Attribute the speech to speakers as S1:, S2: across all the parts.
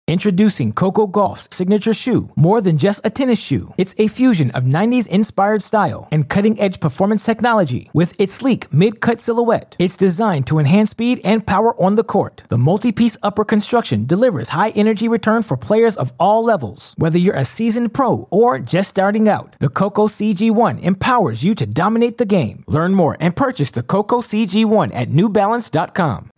S1: Introducing Coco Gauff's signature shoe, more than just a tennis shoe. It's a fusion of 90s-inspired style and cutting-edge performance technology. With its sleek mid-cut silhouette, it's designed to enhance speed and power on the court. The multi-piece upper construction delivers high-energy return for players of all levels. Whether you're a seasoned pro or just starting out, the Coco CG1 empowers you to dominate the game. Learn more and purchase the Coco CG1 at NewBalance.com.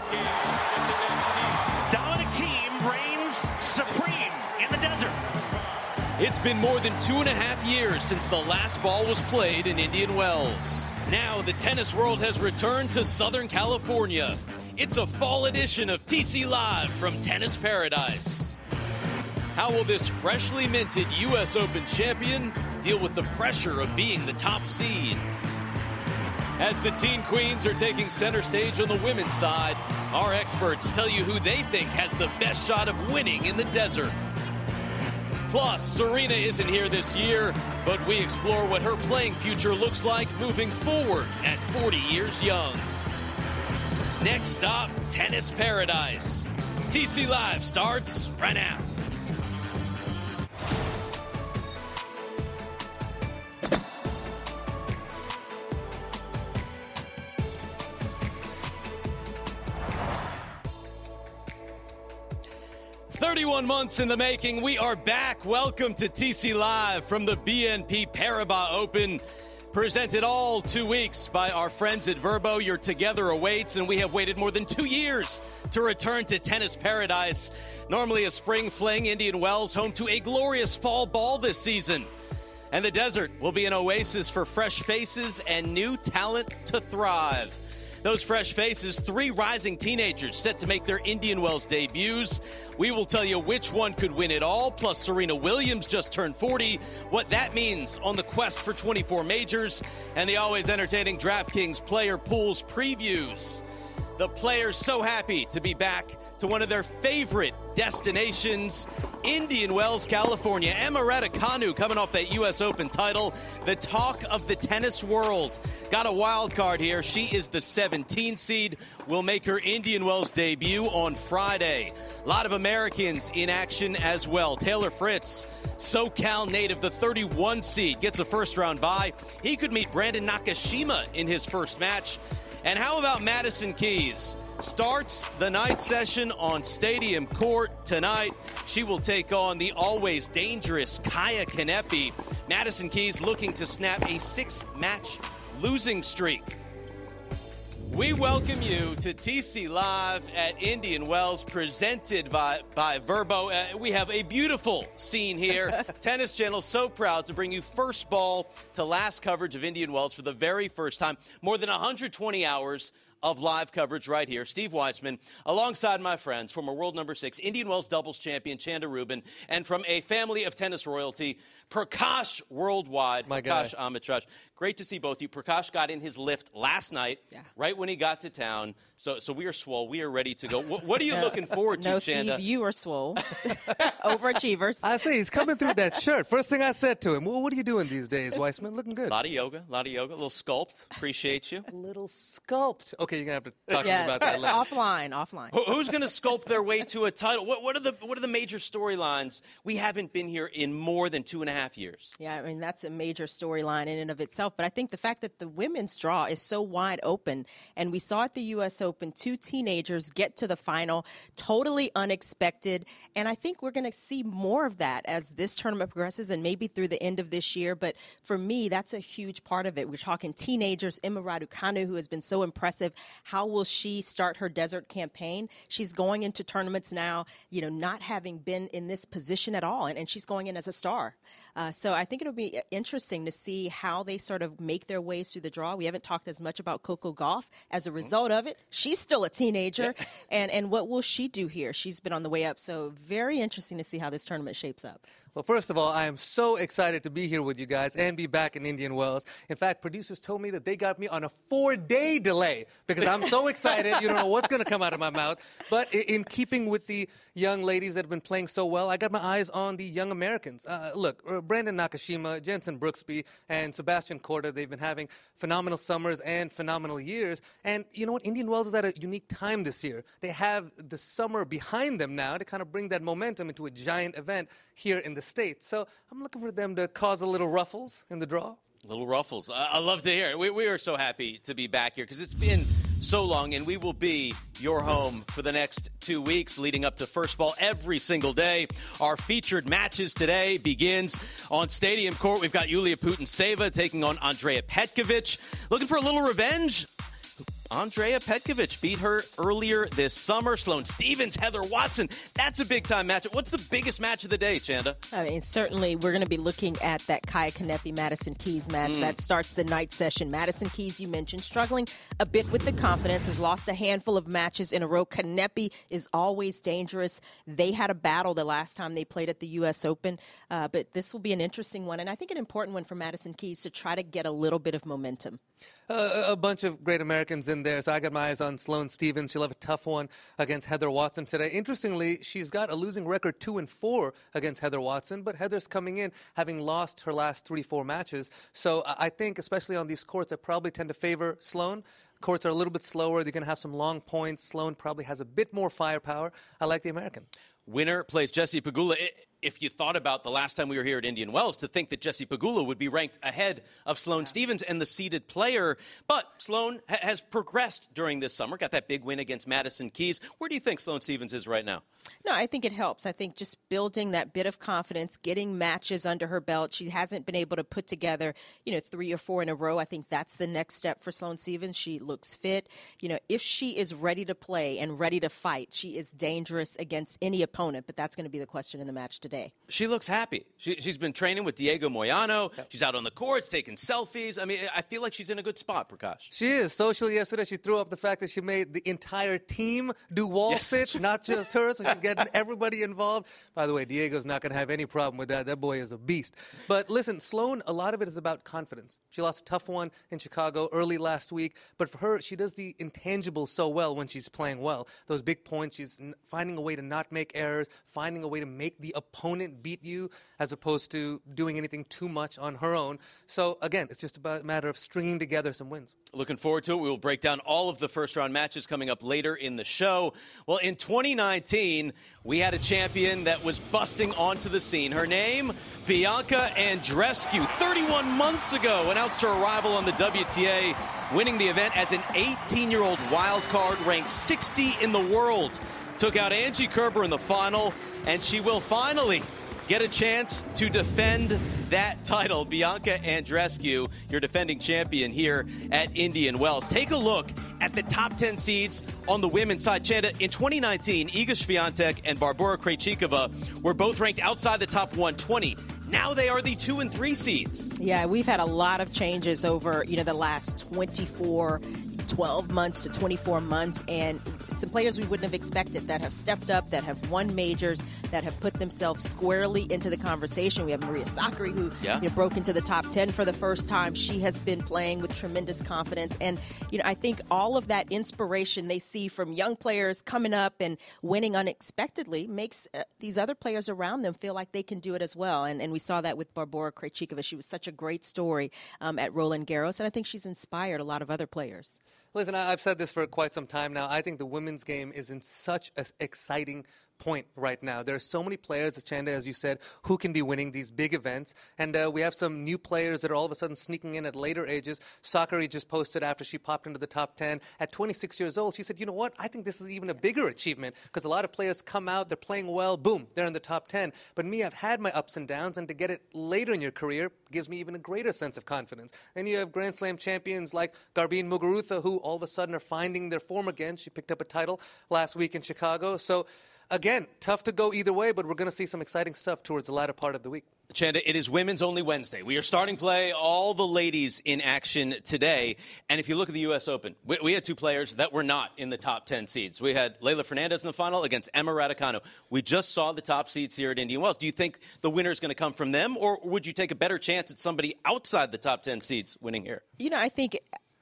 S2: It's been more than 2.5 years since the last ball was played in Indian Wells. Now the tennis world has returned to Southern California. It's a fall edition of TC Live from Tennis Paradise. How will this freshly minted U.S. Open champion deal with the pressure of being the top seed? As the teen queens are taking center stage on the women's side, our experts tell you who they think has the best shot of winning in the desert. Plus, Serena isn't here this year, but we explore what her playing future looks like moving forward at 40 years young. Next stop, Tennis Paradise. TC Live starts right now. "31 months in the making, we are back. Welcome to TC Live from the BNP Paribas Open. Presented all 2 weeks by our friends at Vrbo. Your Together awaits, and we have waited more than 2 years to return to Tennis Paradise. Normally a spring fling, Indian Wells home to a glorious fall ball this season. And the desert will be an oasis for fresh faces and new talent to thrive. Those fresh faces, 3 rising teenagers set to make their Indian Wells debuts. We will tell you which one could win it all, plus Serena Williams just turned 40, what that means on the quest for 24 majors, and the always entertaining DraftKings player pools previews. The players so happy to be back to one of their favorite destinations, Indian Wells, California. Emma Raducanu coming off that U.S. Open title, the talk of the tennis world. Got a wild card here. She is the 17 seed, will make her Indian Wells debut on Friday. A lot of Americans in action as well. Taylor Fritz, SoCal native, the 31 seed, gets a first-round bye. He could meet Brandon Nakashima in his first match. And how about Madison Keys? Starts the night session on Stadium Court tonight. She will take on the always dangerous Kaya Kanepi. Madison Keys looking to snap a 6-match losing streak. We welcome you to TC Live at Indian Wells, presented by Vrbo. We have a beautiful scene here. Tennis Channel so proud to bring you first ball to last coverage of Indian Wells for the very first time. More than 120 hours of live coverage right here. Steve Weissman, alongside my friends, former world number 6, Indian Wells doubles champion Chanda Rubin, and from a family of tennis royalty, Prakash Worldwide, Prakash Amitraj. Great to see both of you. Prakash got in his lift last night, right when he got to town. So we are swole. We are ready to go. What are you looking forward to, Chanda?
S3: Steve, you are swole. Overachievers.
S4: I see. He's coming through that shirt. First thing I said to him, what are you doing these days, Weissman? Looking good.
S2: A lot of yoga. A little sculpt. Appreciate you.
S4: A little sculpt. Okay, you're going to have to talk to me about that later.
S3: Offline.
S2: Who's going to sculpt their way to a title? What are the major storylines? We haven't been here in more than 2.5 years.
S3: Yeah, I mean, that's a major storyline in and of itself. But I think the fact that the women's draw is so wide open, and we saw at the U.S. Open 2 teenagers get to the final, totally unexpected. And I think we're going to see more of that as this tournament progresses and maybe through the end of this year. But for me, that's a huge part of it. We're talking teenagers. Emma Raducanu, who has been so impressive. How will she start her desert campaign? She's going into tournaments now, not having been in this position at all. And she's going in as a star. So I think it'll be interesting to see how they sort of make their ways through the draw. We haven't talked as much about Coco Gauff as a result of it. She's still a teenager. And what will she do here? She's been on the way up. So very interesting to see how this tournament shapes up.
S4: Well, first of all, I am so excited to be here with you guys and be back in Indian Wells. In fact, producers told me that they got me on a 4-day delay because I'm so excited. You don't know what's going to come out of my mouth. But in keeping with the, young ladies that have been playing so well, I got my eyes on the young Americans. Look, Brandon Nakashima, Jensen Brooksby, and Sebastian Korda, they've been having phenomenal summers and phenomenal years. And you know what? Indian Wells is at a unique time this year. They have the summer behind them now to kind of bring that momentum into a giant event here in the States. So I'm looking for them to cause a little ruffles in the draw.
S2: Little ruffles. I love to hear it. We are so happy to be back here because it's been so long, and we will be your home for the next 2 weeks leading up to first ball every single day. Our featured matches today begins on Stadium Court. We've got Yulia Putintseva taking on Andrea Petkovic. Looking for a little revenge? Andrea Petkovic beat her earlier this summer. Sloane Stephens, Heather Watson. That's a big-time matchup. What's the biggest match of the day, Chanda?
S3: I mean, certainly we're going to be looking at that Kaya Kanepi Madison Keys match. That starts the night session. Madison Keys, you mentioned, struggling a bit with the confidence, has lost a handful of matches in a row. Kanepi is always dangerous. They had a battle the last time they played at the U.S. Open, but this will be an interesting one, and I think an important one for Madison Keys to try to get a little bit of momentum.
S4: A bunch of great Americans in there, so I got my eyes on Sloane Stephens. She'll have a tough one against Heather Watson today. Interestingly, she's got a losing record 2-4 against Heather Watson, but Heather's coming in having lost her last 3-4 matches. So I think, especially on these courts, I probably tend to favor Sloane. Courts are a little bit slower. They're going to have some long points. Sloane probably has a bit more firepower. I like the American.
S2: Winner plays Jessie Pegula. If you thought about the last time we were here at Indian Wells, to think that Jessie Pegula would be ranked ahead of Sloane Stephens and the seeded player. But Sloane has progressed during this summer, got that big win against Madison Keys. Where do you think Sloane Stephens is right now?
S3: No, I think it helps. I think just building that bit of confidence, getting matches under her belt. She hasn't been able to put together, 3 or 4 in a row. I think that's the next step for Sloane Stephens. She looks fit. If she is ready to play and ready to fight, she is dangerous against any opponent. But that's going to be the question in the match today.
S2: She looks happy. She's been training with Diego Moyano. Yep. She's out on the courts taking selfies. I mean, I feel like she's in a good spot, Prakash.
S4: She is. Socially yesterday, she threw up the fact that she made the entire team do wall sits, not just her. So she's getting everybody involved. By the way, Diego's not going to have any problem with that. That boy is a beast. But listen, Sloane, a lot of it is about confidence. She lost a tough one in Chicago early last week. But for her, she does the intangibles so well when she's playing well. Those big points, she's finding a way to not make errors, finding a way to make the opponent beat you as opposed to doing anything too much on her own. So, again, it's just about a matter of stringing together some wins.
S2: Looking forward to it. We will break down all of the first-round matches coming up later in the show. Well, in 2019, we had a champion that was busting onto the scene. Her name, Bianca Andreescu. 31 months ago, announced her arrival on the WTA, winning the event as an 18-year-old wild card, ranked 60 in the world. Took out Angie Kerber in the final, and she will finally get a chance to defend that title. Bianca Andreescu, your defending champion here at Indian Wells. Take a look at the top 10 seeds on the women's side. Chanda, in 2019, Iga Swiatek and Barbora Krejcikova were both ranked outside the top 120. Now they are the 2 and 3 seeds.
S3: Yeah, we've had a lot of changes over, the last 12 months to 24 months, and some players we wouldn't have expected that have stepped up, that have won majors, that have put themselves squarely into the conversation. We have Maria Sakkari, who broke into the top 10 for the first time. She has been playing with tremendous confidence, and I think all of that inspiration they see from young players coming up and winning unexpectedly makes these other players around them feel like they can do it as well. And we saw that with Barbora Krejcikova. She was such a great story at Roland Garros, and I think she's inspired a lot of other players.
S4: Listen, I've said this for quite some time now. I think the women's game is in such an exciting point right now. There are so many players, Chanda, as you said, who can be winning these big events. And we have some new players that are all of a sudden sneaking in at later ages. Sakkari just posted after she popped into the top 10. At 26 years old, she said, you know what? I think this is even a bigger achievement because a lot of players come out, they're playing well, boom, they're in the top 10. But me, I've had my ups and downs, and to get it later in your career gives me even a greater sense of confidence. Then you have Grand Slam champions like Garbine Muguruza, who all of a sudden are finding their form again. She picked up a title last week in Chicago. So, again, tough to go either way, but we're going to see some exciting stuff towards the latter part of the week.
S2: Chanda, it is Women's Only Wednesday. We are starting play, all the ladies in action today. And if you look at the U.S. Open, we had 2 players that were not in the top 10 seeds. We had Leylah Fernandez in the final against Emma Raducanu. We just saw the top seeds here at Indian Wells. Do you think the winner is going to come from them, or would you take a better chance at somebody outside the top 10 seeds winning here?
S3: I think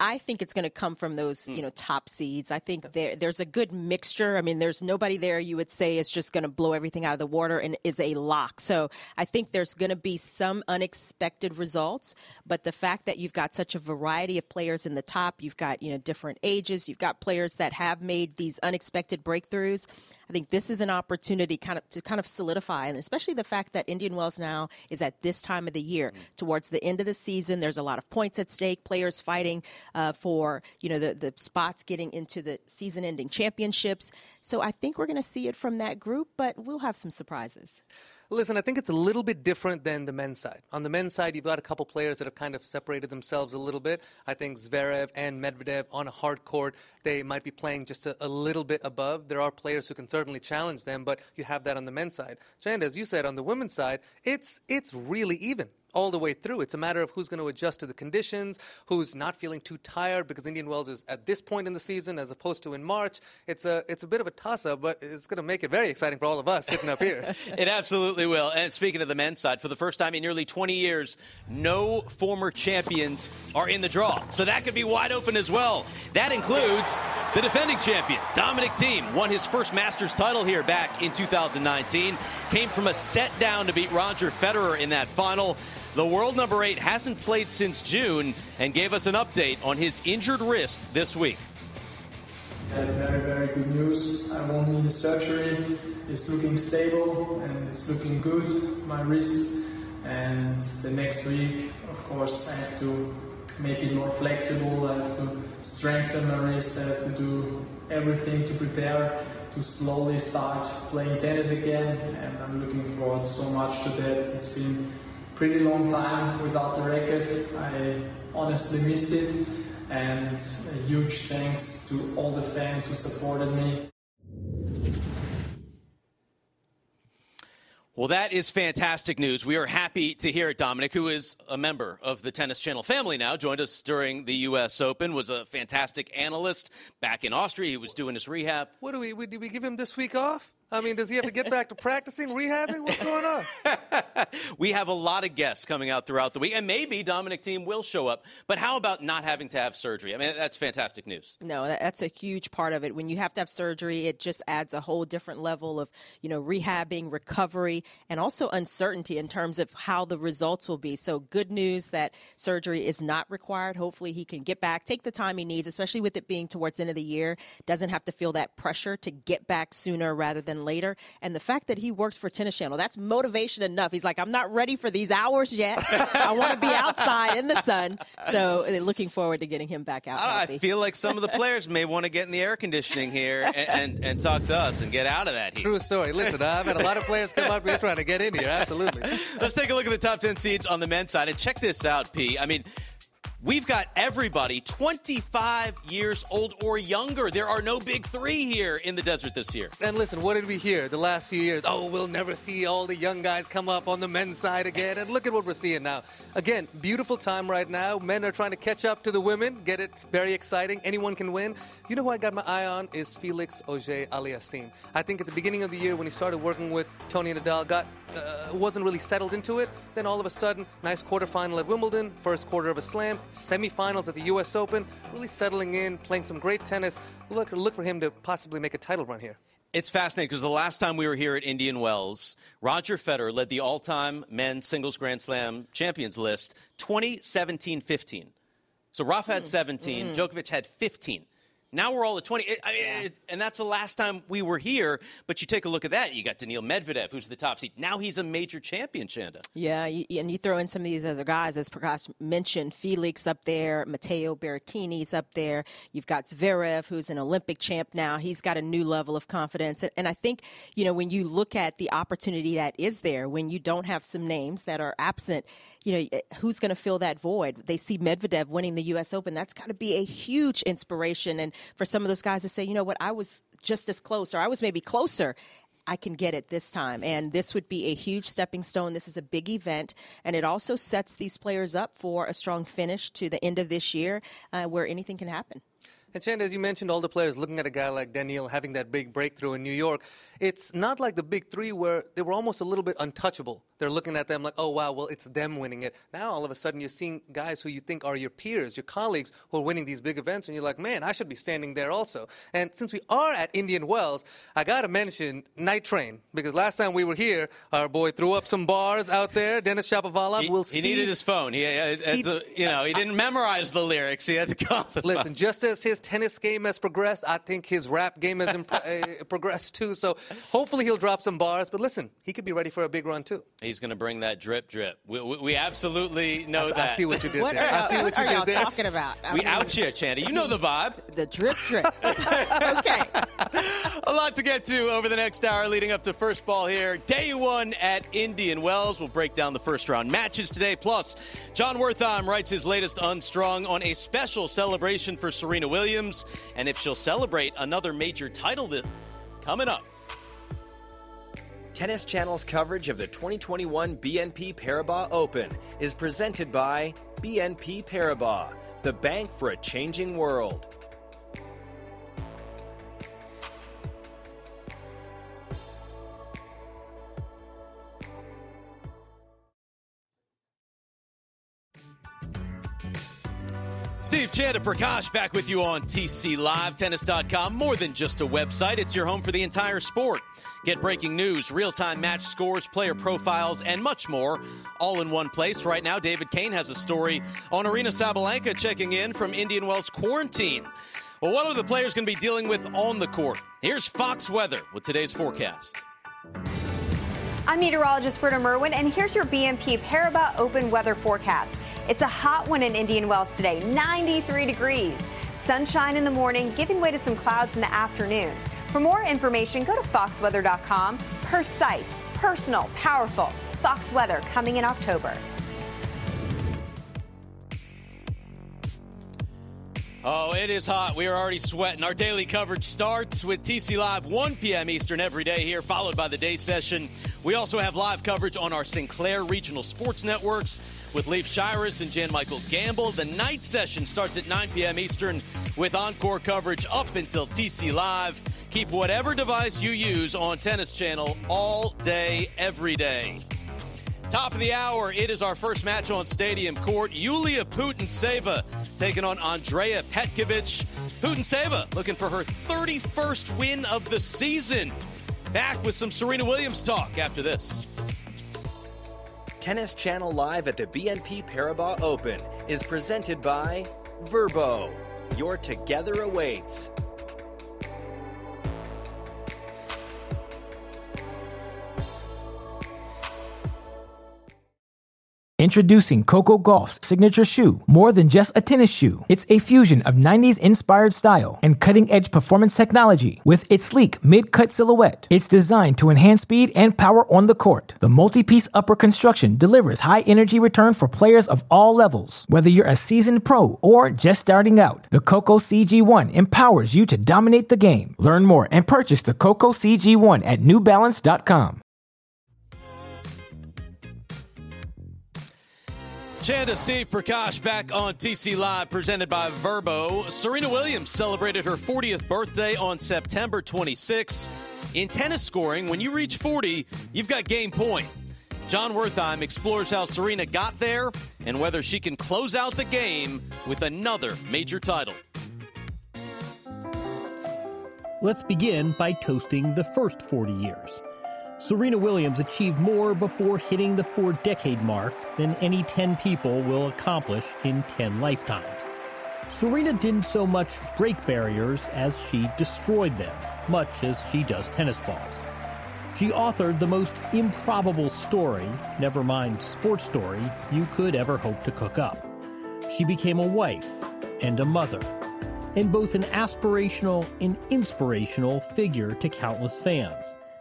S3: I think it's going to come from those, top seeds. I think there's a good mixture. I mean, there's nobody there you would say is just going to blow everything out of the water and is a lock. So I think there's going to be some unexpected results. But the fact that you've got such a variety of players in the top, you've got, different ages, you've got players that have made these unexpected breakthroughs. I think this is an opportunity to solidify, and especially the fact that Indian Wells now is at this time of the year. Towards the end of the season, there's a lot of points at stake, players fighting for, the spots getting into the season-ending championships. So I think we're going to see it from that group, but we'll have some surprises.
S4: Listen, I think it's a little bit different than the men's side. On the men's side, you've got a couple players that have kind of separated themselves a little bit. I think Zverev and Medvedev on a hard court, they might be playing just a little bit above. There are players who can certainly challenge them, but you have that on the men's side. Chanda, as you said, on the women's side, it's really even all the way through. It's a matter of who's going to adjust to the conditions, who's not feeling too tired, because Indian Wells is at this point in the season as opposed to in March. It's a bit of a toss-up, but it's going to make it very exciting for all of us sitting up here.
S2: It absolutely will. And speaking of the men's side, for the first time in nearly 20 years, no former champions are in the draw. So that could be wide open as well. That includes the defending champion, Dominic Thiem, won his first Masters title here back in 2019, came from a set down to beat Roger Federer in that final. The world number 8 hasn't played since June and gave us an update on his injured wrist this week.
S5: Very, very good news. I won't need a surgery. It's looking stable and it's looking good, my wrist. And the next week, of course, I have to make it more flexible. I have to strengthen my wrist. I have to do everything to prepare to slowly start playing tennis again. And I'm looking forward so much to that. It's been pretty long time without the racket. I honestly miss it, and a huge thanks to all the fans who supported me.
S2: Well, that is fantastic news. We are happy to hear it. Dominic, who is a member of the Tennis Channel family now, joined us during the U.S. Open, was a fantastic analyst back in Austria. He was doing his rehab.
S4: What did we give him this week off? I mean, does he have to get back to practicing, rehabbing? What's going on?
S2: We have a lot of guests coming out throughout the week, and maybe Dominic Thiem will show up. But how about not having to have surgery? I mean, that's fantastic news.
S3: No, that's a huge part of it. When you have to have surgery, it just adds a whole different level of, rehabbing, recovery, and also uncertainty in terms of how the results will be. So good news that surgery is not required. Hopefully he can get back, take the time he needs, especially with it being towards the end of the year. Doesn't have to feel that pressure to get back sooner rather than later. And the fact that he works for Tennis Channel, that's motivation enough. He's like, I'm not ready for these hours yet. I want to be outside in the sun. So looking forward to getting him back out.
S2: I feel like some of the players may want to get in the air conditioning here and talk to us and get out of that heat.
S4: True story. Listen, I've had a lot of players come up here trying to get in here. Absolutely.
S2: Let's take a look at the top 10 seeds on the men's side. And check this out, P. I mean, we've got everybody 25 years old or younger. There are no big three here in the desert this year.
S4: And listen, what did we hear the last few years? Oh, we'll never see all the young guys come up on the men's side again. And look at what we're seeing now. Again, beautiful time right now. Men are trying to catch up to the women. Get it? Very exciting. Anyone can win. You know who I got my eye on is Felix Auger-Aliassime. I think at the beginning of the year when he started working with Tony Nadal, wasn't really settled into it. Then all of a sudden, nice quarterfinal at Wimbledon, first quarter of a slam, semifinals at the U.S. Open, really settling in, playing some great tennis. Look for him to possibly make a title run here.
S2: It's fascinating because the last time we were here at Indian Wells, Roger Federer led the all-time men's singles Grand Slam champions list 2017-15. So Rafa had 17, Djokovic had 15. Now we're all at 20. And that's the last time we were here. But you take a look at that. You got Daniil Medvedev, who's the top seed. Now he's a major champion, Chanda.
S3: Yeah, and you throw in some of these other guys, as Prakash mentioned, Felix up there, Matteo Berrettini's up there. You've got Zverev, who's an Olympic champ now. He's got a new level of confidence. And I think, when you look at the opportunity that is there, when you don't have some names that are absent, who's going to fill that void? They see Medvedev winning the U.S. Open. That's got to be a huge inspiration. And for some of those guys to say, I was just as close, or I was maybe closer, I can get it this time. And this would be a huge stepping stone. This is a big event, and it also sets these players up for a strong finish to the end of this year where anything can happen.
S4: And Chanda, as you mentioned, all the players looking at a guy like Daniil having that big breakthrough in New York, it's not like the big three where they were almost a little bit untouchable. They're looking at them like, oh, wow, well, it's them winning it. Now, all of a sudden, you're seeing guys who you think are your peers, your colleagues, who are winning these big events, and you're like, man, I should be standing there also. And since we are at Indian Wells, I got to mention Night Train, because last time we were here, our boy threw up some bars out there. Denis Shapovalov,
S2: He needed his phone. He didn't memorize the lyrics. He had to call them.
S4: Listen, just as his tennis game has progressed, I think his rap game has progressed too. So hopefully he'll drop some bars. But listen, he could be ready for a big run too.
S2: He's going to bring that drip. We absolutely know that.
S4: I see what you did there. I see what you did there.
S3: Talking about?
S2: We out here, Chanda. You know the vibe.
S3: The drip. Okay.
S2: A lot to get to over the next hour leading up to first ball here. Day one at Indian Wells. We'll break down the first round matches today. Plus, Jon Wertheim writes his latest Unstrung on a special celebration for Serena Williams and if she'll celebrate another major title coming up.
S6: Tennis Channel's coverage of the 2021 BNP Paribas Open is presented by BNP Paribas, the bank for a changing world.
S2: Steve Chanda Prakash back with you on TC Live, tennis.com. More than just a website, it's your home for the entire sport. Get breaking news, real-time match scores, player profiles, and much more, all in one place. Right now, David Kane has a story on Aryna Sabalenka checking in from Indian Wells quarantine. Well, what are the players going to be dealing with on the court? Here's Fox Weather with today's forecast.
S7: I'm meteorologist Britta Merwin, and here's your BNP Paribas Open weather forecast. It's a hot one in Indian Wells today, 93 degrees. Sunshine in the morning, giving way to some clouds in the afternoon. For more information, go to foxweather.com. Precise, personal, powerful. Fox Weather coming in October.
S2: Oh, it is hot. We are already sweating. Our daily coverage starts with TC Live, 1 p.m. Eastern every day here, followed by the day session. We also have live coverage on our Sinclair Regional Sports Networks with Leif Shiras and Jan-Michael Gamble. The night session starts at 9 p.m. Eastern with encore coverage up until TC Live. Keep whatever device you use on Tennis Channel all day, every day. Top of the hour, it is our first match on Stadium Court. Yulia Putintseva taking on Andrea Petkovic. Putintseva looking for her 31st win of the season. Back with some Serena Williams talk after this.
S6: Tennis Channel Live at the BNP Paribas Open is presented by Vrbo. Your together awaits.
S1: Introducing Coco Gauff's signature shoe, more than just a tennis shoe. It's a fusion of 90s-inspired style and cutting-edge performance technology with its sleek mid-cut silhouette. It's designed to enhance speed and power on the court. The multi-piece upper construction delivers high-energy return for players of all levels. Whether you're a seasoned pro or just starting out, the Coco CG1 empowers you to dominate the game. Learn more and purchase the Coco CG1 at NewBalance.com.
S2: Chanda, Steve Prakash back on TC Live, presented by Vrbo. Serena Williams celebrated her 40th birthday on September 26. In tennis scoring, when you reach 40, you've got game point. Jon Wertheim explores how Serena got there and whether she can close out the game with another major title.
S8: Let's begin by toasting the first 40 years. Serena Williams achieved more before hitting the 4-decade mark than any 10 people will accomplish in 10 lifetimes. Serena didn't so much break barriers as she destroyed them, much as she does tennis balls. She authored the most improbable story, never mind sports story, you could ever hope to cook up. She became a wife and a mother, and both an aspirational and inspirational figure to countless fans.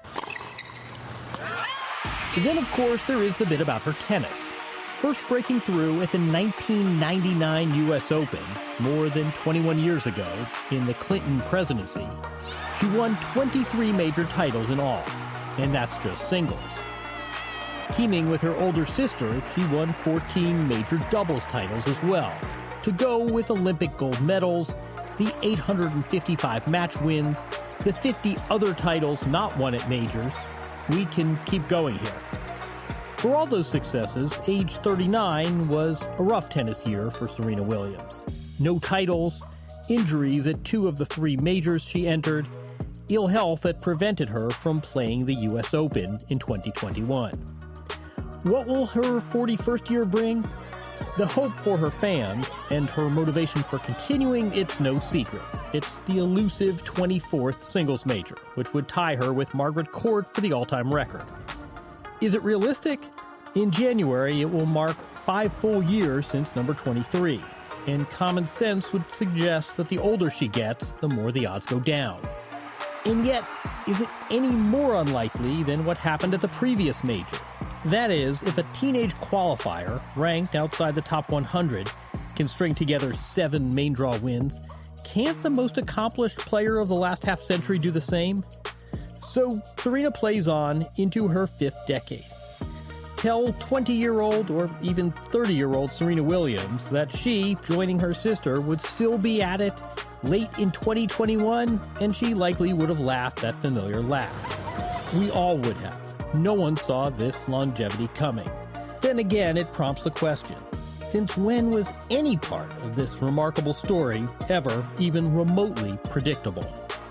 S8: Then, of course, there is the bit about her tennis. First breaking through at the 1999 U.S. Open, more than 21 years ago, in the Clinton presidency, she won 23 major titles in all, and that's just singles. Teaming with her older sister, she won 14 major doubles titles as well, to go with Olympic gold medals, the 855 match wins, the 50 other titles not won at majors, we can keep going here. For all those successes, age 39 was a rough tennis year for Serena Williams. No titles, injuries at 2 of the 3 majors she entered, ill health that prevented her from playing the U.S. Open in 2021. What will her 41st year bring? The hope for her fans and her motivation for continuing, it's no secret. It's the elusive 24th singles major, which would tie her with Margaret Court for the all-time record. Is it realistic? In January, it will mark 5 full years since number 23, and common sense would suggest that the older she gets, the more the odds go down. And yet, is it any more unlikely than what happened at the previous major? That is, if a teenage qualifier, ranked outside the top 100, can string together 7 main draw wins, can't the most accomplished player of the last half-century do the same? So, Serena plays on into her 5th decade. Tell 20-year-old or even 30-year-old Serena Williams that she, joining her sister, would still be at it late in 2021, and she likely would have laughed that familiar laugh. We all would have. No one saw this longevity coming. Then again, it prompts the question, since when was any part of this remarkable story ever even remotely predictable?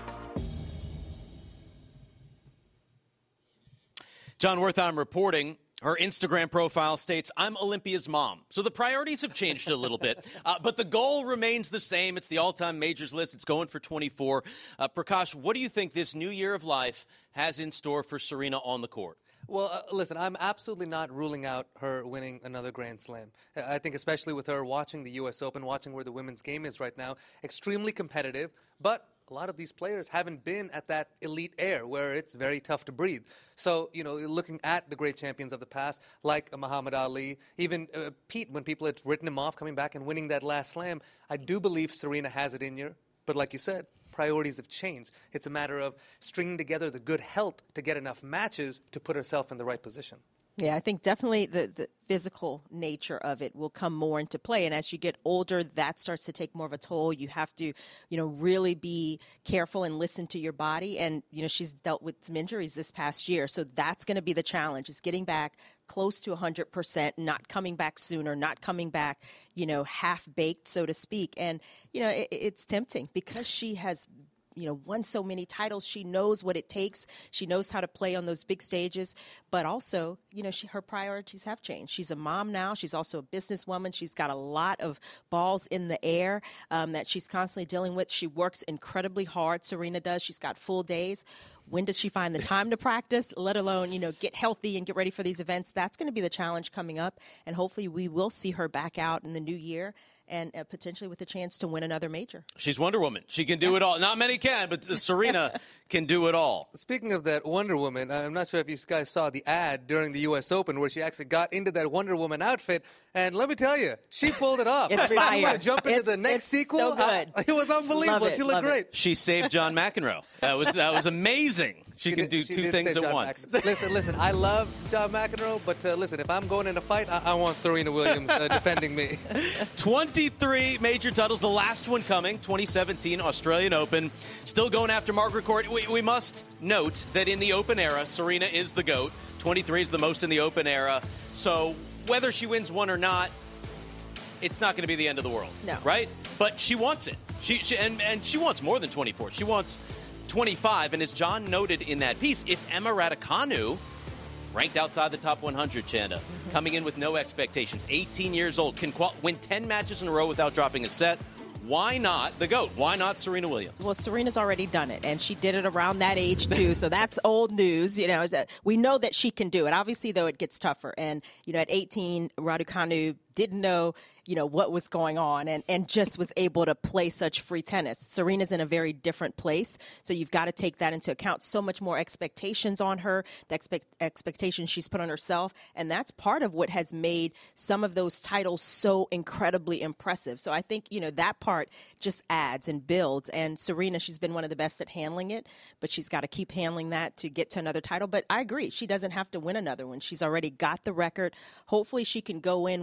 S2: Jon Wertheim reporting. Her Instagram profile states, "I'm Olympia's mom." So the priorities have changed a little bit, but the goal remains the same. It's the all-time majors list. It's going for 24. Prakash, what do you think this new year of life has in store for Serena on the court?
S4: Well, listen, I'm absolutely not ruling out her winning another Grand Slam. I think especially with her watching the U.S. Open, watching where the women's game is right now, extremely competitive, but a lot of these players haven't been at that elite air where it's very tough to breathe. So, looking at the great champions of the past, like Muhammad Ali, even Pete, when people had written him off, coming back and winning that last slam, I do believe Serena has it in her. But like you said, priorities have changed. It's a matter of stringing together the good health to get enough matches to put herself in the right position.
S3: Yeah, I think definitely the physical nature of it will come more into play. And as you get older, that starts to take more of a toll. You have to, really be careful and listen to your body. And, she's dealt with some injuries this past year. So that's going to be the challenge, is getting back close to 100%, not coming back sooner, not coming back, half-baked, so to speak. And, it's tempting because she has won so many titles. She knows what it takes. She knows how to play on those big stages. But also, her priorities have changed. She's a mom now. She's also a businesswoman. She's got a lot of balls in the air that she's constantly dealing with. She works incredibly hard. Serena does. She's got full days. When does she find the time to practice, let alone, get healthy and get ready for these events? That's going to be the challenge coming up. And hopefully we will see her back out in the new year and potentially with a chance to win another major.
S2: She's Wonder Woman. She can do it all. Not many can, but Serena can do it all.
S4: Speaking of that Wonder Woman, I'm not sure if you guys saw the ad during the U.S. Open where she actually got into that Wonder Woman outfit. And let me tell you, she pulled it off.
S3: It's fire.
S4: You want to jump into the next sequel?
S3: So good.
S4: It was unbelievable. She looked great.
S2: She saved John McEnroe. That was amazing. She can do 2 things at once.
S4: Listen, I love John McEnroe, but listen, if I'm going in a fight, I want Serena Williams defending me.
S2: 23 major titles, the last one coming, 2017 Australian Open. Still going after Margaret Court. We must note that in the Open era, Serena is the GOAT. 23 is the most in the Open era. So whether she wins one or not, it's not going to be the end of the world.
S3: No.
S2: Right? But she wants it. And she wants more than 24. She wants 25. And as John noted in that piece, if Emma Raducanu, ranked outside the top 100, Chanda, coming in with no expectations, 18 years old, can win 10 matches in a row without dropping a set, why not the GOAT? Why not Serena Williams?
S3: Well, Serena's already done it, and she did it around that age, too, so that's old news. We know that she can do it. Obviously, though, it gets tougher. And, at 18, Raducanu didn't know, what was going on and just was able to play such free tennis. Serena's in a very different place, so you've got to take that into account. So much more expectations on her, the expectations she's put on herself, and that's part of what has made some of those titles so incredibly impressive. So I think, that part just adds and builds, and Serena, she's been one of the best at handling it, but she's got to keep handling that to get to another title. But I agree, she doesn't have to win another one. She's already got the record. Hopefully she can go in with that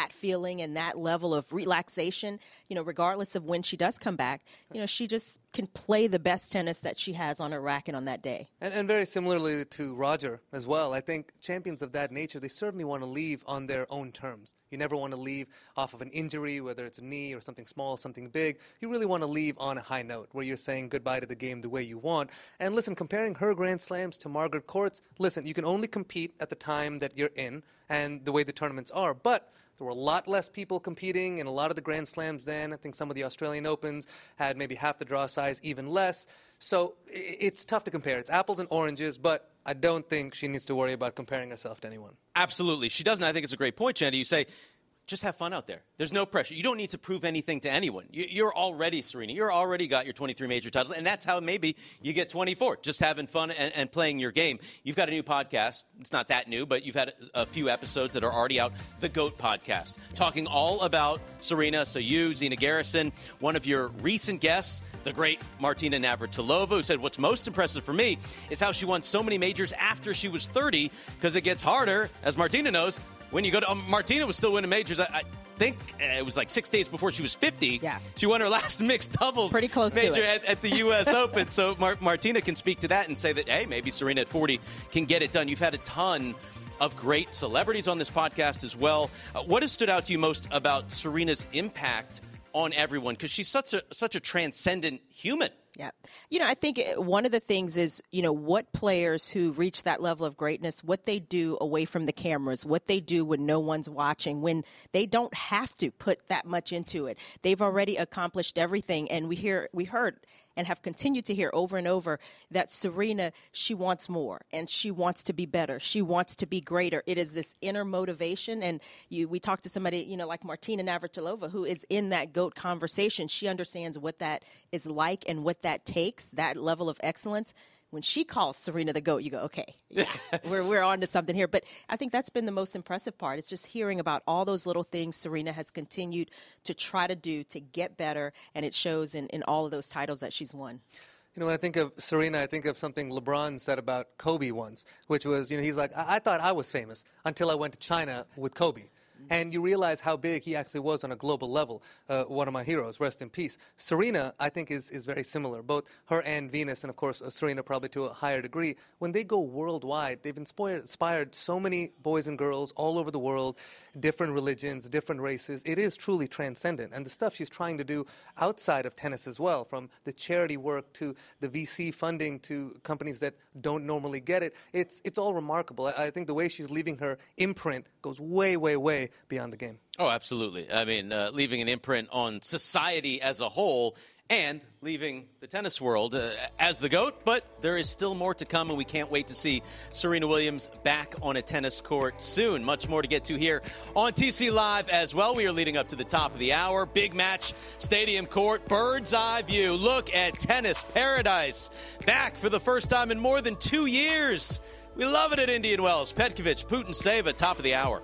S3: that feeling and that level of relaxation, regardless of when she does come back, she just can play the best tennis that she has on her racket on that day.
S4: And very similarly to Roger as well, I think champions of that nature, they certainly want to leave on their own terms. You never want to leave off of an injury, whether it's a knee or something small, something big. You really want to leave on a high note where you're saying goodbye to the game the way you want. And listen, comparing her Grand Slams to Margaret Court's, listen, you can only compete at the time that you're in and the way the tournaments are. But there were a lot less people competing in a lot of the Grand Slams then. I think some of the Australian Opens had maybe half the draw size, even less. So it's tough to compare. It's apples and oranges, but I don't think she needs to worry about comparing herself to anyone.
S9: Absolutely. She doesn't. I think it's a great point, Chandy. You say, just have fun out there. There's no pressure. You don't need to prove anything to anyone. You're already Serena. You're already got your 23 major titles, and that's how maybe you get 24, just having fun and playing your game. You've got a new podcast. It's not that new, but you've had a few episodes that are already out, the GOAT podcast, talking all about Serena. So you, Zina Garrison, one of your recent guests, the great Martina Navratilova, who said what's most impressive for me is how she won so many majors after she was 30, because it gets harder, as Martina knows, when you go to Martina was still winning majors. I think it was like 6 days before she was 50.
S3: Yeah.
S9: She won her last mixed doubles
S3: pretty close
S9: major
S3: to it.
S9: at the U.S. Open. So Martina can speak to that and say that, hey, maybe Serena at 40 can get it done. You've had a ton of great celebrities on this podcast as well. What has stood out to you most about Serena's impact on everyone? Because she's such a transcendent human.
S3: Yeah. I think one of the things is, what players who reach that level of greatness, what they do away from the cameras, what they do when no one's watching, when they don't have to put that much into it. They've already accomplished everything. And we heard and have continued to hear over and over that Serena, she wants more and she wants to be better. She wants to be greater. It is this inner motivation. And we talked to somebody, like Martina Navratilova, who is in that GOAT conversation. She understands what that is like and what that takes, that level of excellence. When she calls Serena the GOAT, you go, okay, we're on to something here. But I think that's been the most impressive part. It's just hearing about all those little things Serena has continued to try to do to get better, and it shows in all of those titles that she's won.
S4: When I think of Serena, I think of something LeBron said about Kobe once, which was, he's like, I thought I was famous until I went to China with Kobe. And you realize how big he actually was on a global level. One of my heroes, rest in peace. Serena, I think, is very similar. Both her and Venus, and of course Serena probably to a higher degree. When they go worldwide, they've inspired so many boys and girls all over the world, different religions, different races. It is truly transcendent. And the stuff she's trying to do outside of tennis as well, from the charity work to the VC funding to companies that don't normally get it, it's all remarkable. I think the way she's leaving her imprint goes way, way, way beyond the game.
S9: Oh, absolutely. I mean, leaving an imprint on society as a whole and leaving the tennis world as the GOAT. But there is still more to come, and we can't wait to see Serena Williams back on a tennis court soon. Much more to get to here on TC Live as well. We are leading up to the top of the hour. Big match, Stadium Court, bird's eye view. Look at tennis paradise. Back for the first time in more than 2 years. We love it at Indian Wells. Petkovic, Putin-Seva, top of the hour.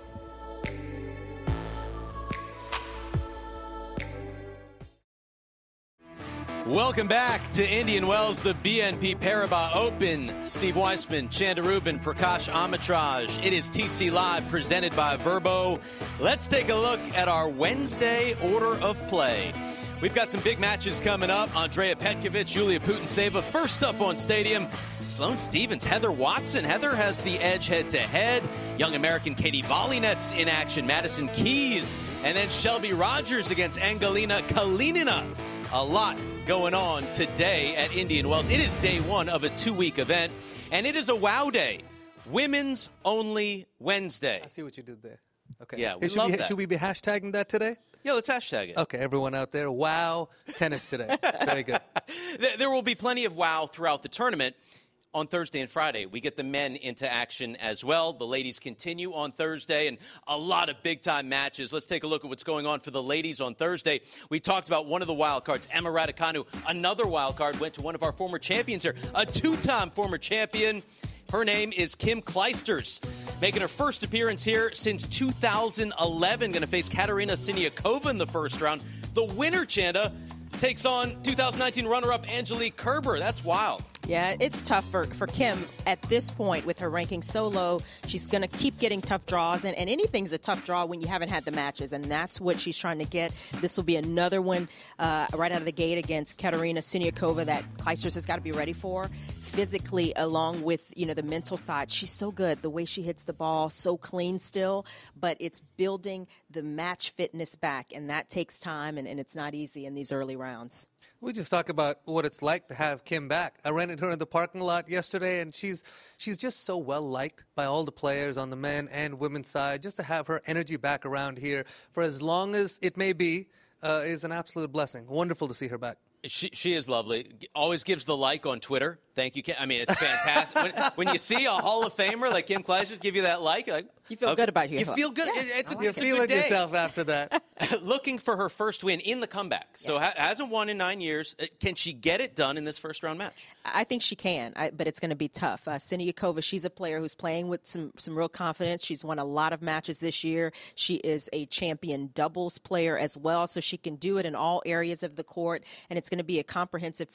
S9: Welcome back to Indian Wells, the BNP Paribas Open. Steve Weissman, Chanda Rubin, Prakash Amitraj. It is TC Live, presented by Verbo. Let's take a look at our Wednesday order of play. We've got some big matches coming up. Andrea Petkovic, Julia Putin-Seva. First up on Stadium, Sloane Stephens, Heather Watson. Heather has the edge head-to-head. Young American Katie Volinets in action. Madison Keys. And then Shelby Rogers against Angelina Kalinina. A lot going on today at Indian Wells. It is day one of a 2-week event, and it is a wow day. Women's Only Wednesday.
S4: I see what you did there. Okay.
S9: Yeah, we love that.
S4: Should we be hashtagging that today?
S9: Yeah, let's hashtag it.
S4: Okay, everyone out there, wow tennis today. Very good.
S9: There will be plenty of wow throughout the tournament. On Thursday and Friday, we get the men into action as well. The ladies continue on Thursday, and a lot of big-time matches. Let's take a look at what's going on for the ladies on Thursday. We talked about one of the wild cards, Emma Raducanu. Another wild card went to one of our former champions here, a 2-time former champion. Her name is Kim Clijsters, making her first appearance here since 2011. Going to face Katerina Siniakova in the first round. The winner, Chanda, takes on 2019 runner-up Angelique Kerber. That's wild.
S3: Yeah, it's tough for Kim at this point with her ranking so low. She's going to keep getting tough draws, and anything's a tough draw when you haven't had the matches, and that's what she's trying to get. This will be another one right out of the gate against Katerina Siniakova that Clijsters has got to be ready for physically, along with, the mental side. She's so good, the way she hits the ball, so clean still, but it's building the match fitness back, and that takes time, and it's not easy in these early rounds.
S4: We just talk about what it's like to have Kim back. I ran into her in the parking lot yesterday, and she's just so well liked by all the players on the men and women's side. Just to have her energy back around here for as long as it may be is an absolute blessing. Wonderful to see her back.
S2: She is lovely. Always gives the like on Twitter. Thank you, Kim. I mean, it's fantastic. when you see a Hall of Famer like Kim Clijsters give you that like
S3: you feel good about yourself.
S2: You feel good.
S3: Yeah,
S4: you're feeling yourself after that.
S2: Looking for her first win in the comeback. So hasn't won in 9 years. Can she get it done in this first-round match?
S3: I think she can, but it's going to be tough. Siniakova, she's a player who's playing with some real confidence. She's won a lot of matches this year. She is a champion doubles player as well, so she can do it in all areas of the court, and it's going to be a comprehensive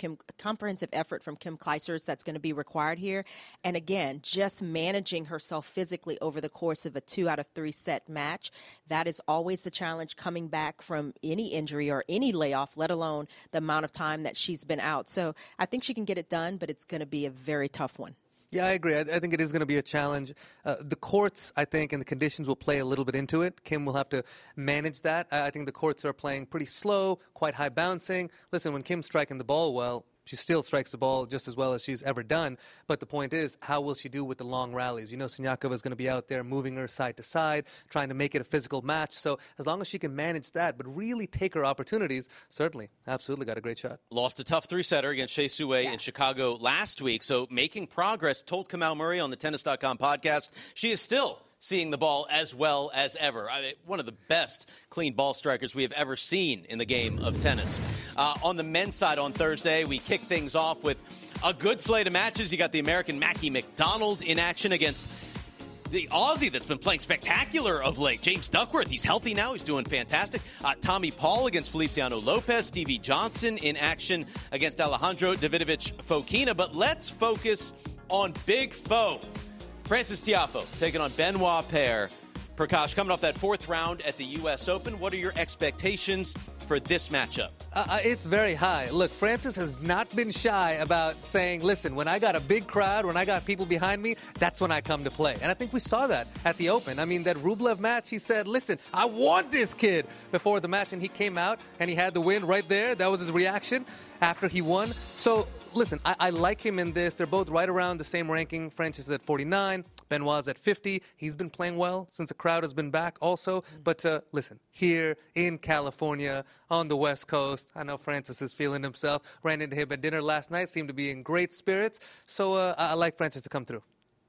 S3: effort from Kim Clijsters that's going to be required here. And again, just managing herself physically over the course of a 2 out of 3 set match, that is always the challenge coming back from any injury or any layoff, let alone the amount of time that she's been out. So I think she can get it done, but it's going to be a very tough one.
S4: Yeah, I agree. I think it is going to be a challenge. The courts, I think, and the conditions will play a little bit into it. Kim will have to manage that. I think the courts are playing pretty slow, quite high bouncing. Listen, when Kim's striking the ball well, she still strikes the ball just as well as she's ever done. But the point is, how will she do with the long rallies? Siniakova is going to be out there moving her side to side, trying to make it a physical match. So as long as she can manage that, but really take her opportunities, certainly, absolutely got a great shot.
S2: Lost a tough 3-setter against Shea Sue in Chicago last week. So making progress, told Kamau Murray on the Tennis.com podcast, she is still seeing the ball as well as ever. One of the best clean ball strikers we have ever seen in the game of tennis. On the men's side on Thursday, we kick things off with a good slate of matches. You got the American Mackie McDonald in action against the Aussie that's been playing spectacular of late, James Duckworth. He's healthy now. He's doing fantastic. Tommy Paul against Feliciano Lopez. Stevie Johnson in action against Alejandro Davidovich Fokina. But let's focus on Big Foe. Frances Tiafoe taking on Benoit Paire. Prakash, coming off that 4th round at the U.S. Open, what are your expectations for this matchup?
S4: It's very high. Look, Frances has not been shy about saying, listen, when I got a big crowd, when I got people behind me, that's when I come to play. And I think we saw that at the Open. I mean, that Rublev match, he said, listen, I want this kid before the match. And he came out and he had the win right there. That was his reaction after he won. So, listen, I like him in this. They're both right around the same ranking. Frances is at 49. Benoit's at 50. He's been playing well since the crowd has been back also. But listen, here in California, on the West Coast, I know Frances is feeling himself. Ran into him at dinner last night. Seemed to be in great spirits. So I like Frances to come through.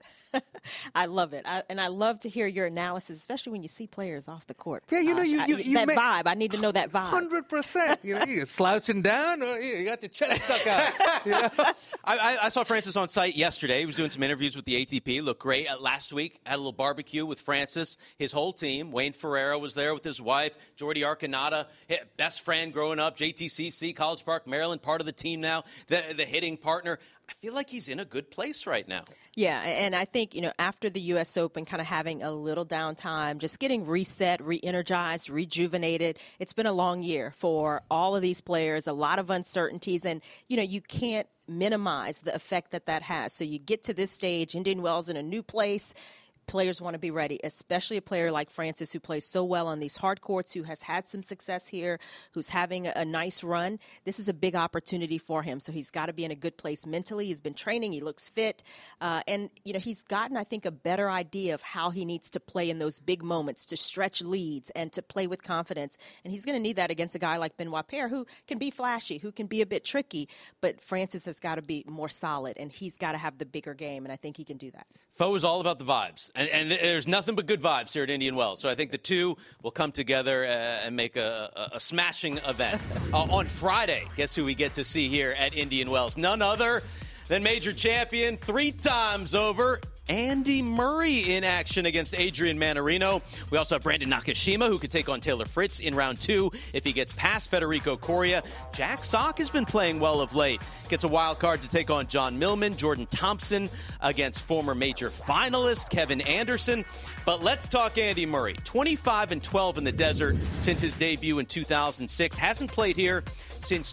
S3: I love it. And I love to hear your analysis, especially when you see players off the court.
S4: Yeah, you
S3: that vibe. I need to know that vibe.
S4: 100%. You're slouching down or you got your chest stuck out.
S2: I saw Frances on site yesterday. He was doing some interviews with the ATP. Looked great. Last week, had a little barbecue with Frances, his whole team. Wayne Ferreira was there with his wife. Jordi Arcanata, best friend growing up. JTCC, College Park, Maryland, part of the team now. The hitting partner. I feel like he's in a good place right now.
S3: Yeah, and I think, after the U.S. Open, kind of having a little downtime, just getting reset, re-energized, rejuvenated. It's been a long year for all of these players, a lot of uncertainties, and, you can't minimize the effect that has. So you get to this stage, Indian Wells in a new place. Players want to be ready, especially a player like Frances who plays so well on these hard courts, who has had some success here, who's having a nice run. This is a big opportunity for him, so he's got to be in a good place mentally. He's been training. He looks fit. And, he's gotten, I think, a better idea of how he needs to play in those big moments, to stretch leads and to play with confidence. And he's going to need that against a guy like Benoit Paire, who can be flashy, who can be a bit tricky. But Frances has got to be more solid, and he's got to have the bigger game, and I think he can do that.
S2: Foe is all about the vibes. And there's nothing but good vibes here at Indian Wells. So I think the two will come together and make a smashing event. On Friday, guess who we get to see here at Indian Wells? None other than major champion 3 times over, Andy Murray in action against Adrian Manarino. We also have Brandon Nakashima, who could take on Taylor Fritz in round 2 if he gets past Federico Coria. Jack Sock has been playing well of late. Gets a wild card to take on John Millman. Jordan Thompson against former major finalist Kevin Anderson. But let's talk Andy Murray. 25-12 in the desert since his debut in 2006. Hasn't played here since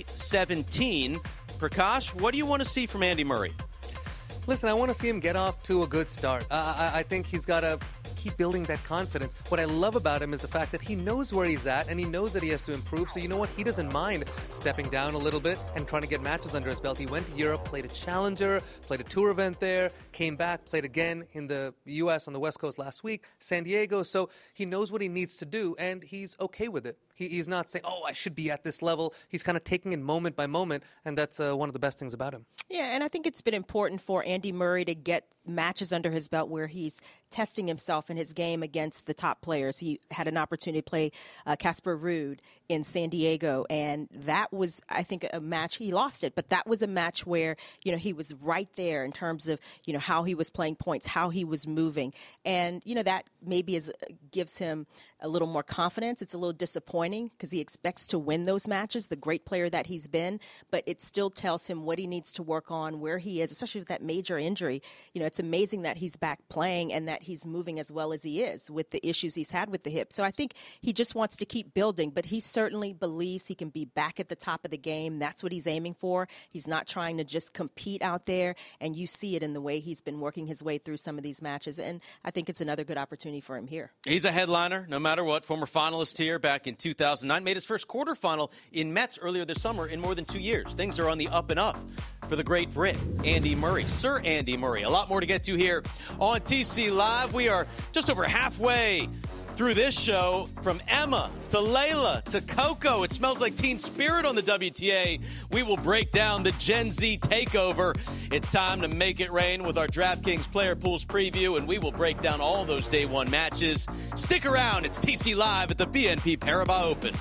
S2: 2017. Prakash, what do you want to see from Andy Murray?
S4: Listen, I want to see him get off to a good start. I think he's got to keep building that confidence. What I love about him is the fact that he knows where he's at and he knows that he has to improve. So you know what? He doesn't mind stepping down a little bit and trying to get matches under his belt. He went to Europe, played a challenger, played a tour event there, came back, played again in the U.S. on the West Coast last week, San Diego. So he knows what he needs to do and he's okay with it. He's not saying, oh, I should be at this level. He's kind of taking it moment by moment, and that's one of the best things about him.
S3: Yeah, and I think it's been important for Andy Murray to get matches under his belt where he's testing himself in his game against the top players. He had an opportunity to play Casper Ruud in San Diego, and that was, I think, a match. He lost it, but that was a match where, he was right there in terms of, how he was playing points, how he was moving. And, that maybe gives him a little more confidence. It's a little disappointing because he expects to win those matches, the great player that he's been, but it still tells him what he needs to work on, where he is, especially with that major injury. It's amazing that he's back playing and that he's moving as well as he is with the issues he's had with the hip. So I think he just wants to keep building, but he certainly believes he can be back at the top of the game. That's what he's aiming for. He's not trying to just compete out there, and you see it in the way he's been working his way through some of these matches, and I think it's another good opportunity for him here.
S2: He's a headliner, no matter what. Former finalist here back in 2009. Made his first quarterfinal in Metz earlier this summer in more than 2 years. Things are on the up and up for the great Brit, Andy Murray. Sir Andy Murray. A lot more to get to here on TC Live. We are just over halfway through this show. From Emma to Layla to Coco, it smells like Teen Spirit on the WTA. We will break down the Gen Z takeover. It's time to make it rain with our DraftKings Player Pools preview, and we will break down all those Day 1 matches. Stick around. It's TC Live at the BNP Paribas Open.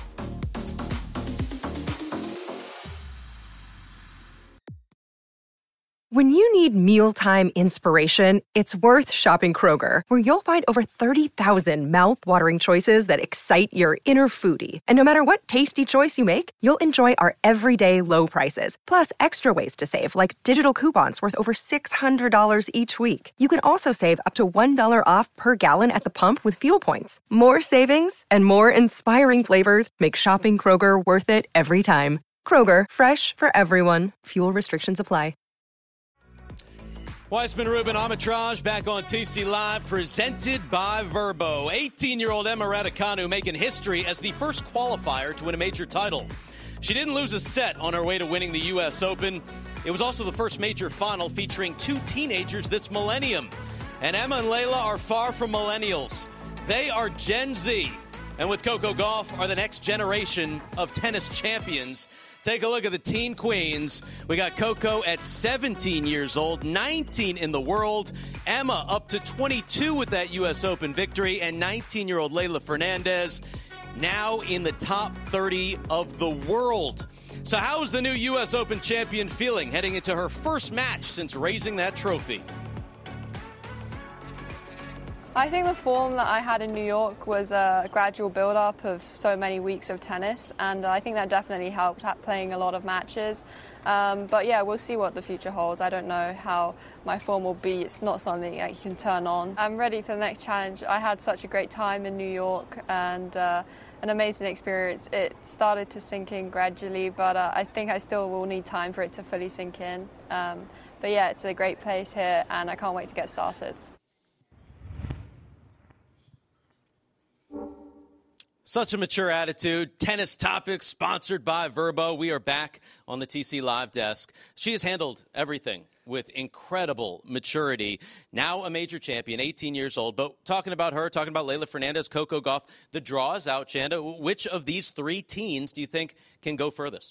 S10: When you need mealtime inspiration, it's worth shopping Kroger, where you'll find over 30,000 mouth-watering choices that excite your inner foodie. And no matter what tasty choice you make, you'll enjoy our everyday low prices, plus extra ways to save, like digital coupons worth over $600 each week. You can also save up to $1 off per gallon at the pump with fuel points. More savings and more inspiring flavors make shopping Kroger worth it every time. Kroger, fresh for everyone. Fuel restrictions apply.
S2: Weissman, Rubin, Armitrage back on TC Live, presented by Verbo. 18-year-old Emma Raducanu making history as the first qualifier to win a major title. She didn't lose a set on her way to winning the U.S. Open. It was also the first major final featuring 2 teenagers this millennium. And Emma and Layla are far from millennials. They are Gen Z. And with Coco Gauff are the next generation of tennis champions. Take a look at the teen queens. We got Coco at 17 years old, 19 in the world. Emma up to 22 with that U.S. Open victory. And 19-year-old Leylah Fernandez now in the top 30 of the world. So how is the new U.S. Open champion feeling heading into her first match since raising that trophy?
S11: I think the form that I had in New York was a gradual build-up of so many weeks of tennis, and I think that definitely helped playing a lot of matches. But yeah, we'll see what the future holds. I don't know how my form will be. It's not something that you can turn on. I'm ready for the next challenge. I had such a great time in New York and an amazing experience. It started to sink in gradually, but I think I still will need time for it to fully sink in. But yeah, it's a great place here, and I can't wait to get started.
S2: Such a mature attitude. Tennis Topics, sponsored by Verbo. We are back on the TC Live desk. She has handled everything with incredible maturity. Now a major champion, 18 years old. But talking about her, talking about Leylah Fernandez, Coco Gauff, the draw is out, Chanda. Which of these 3 teens do you think can go furthest?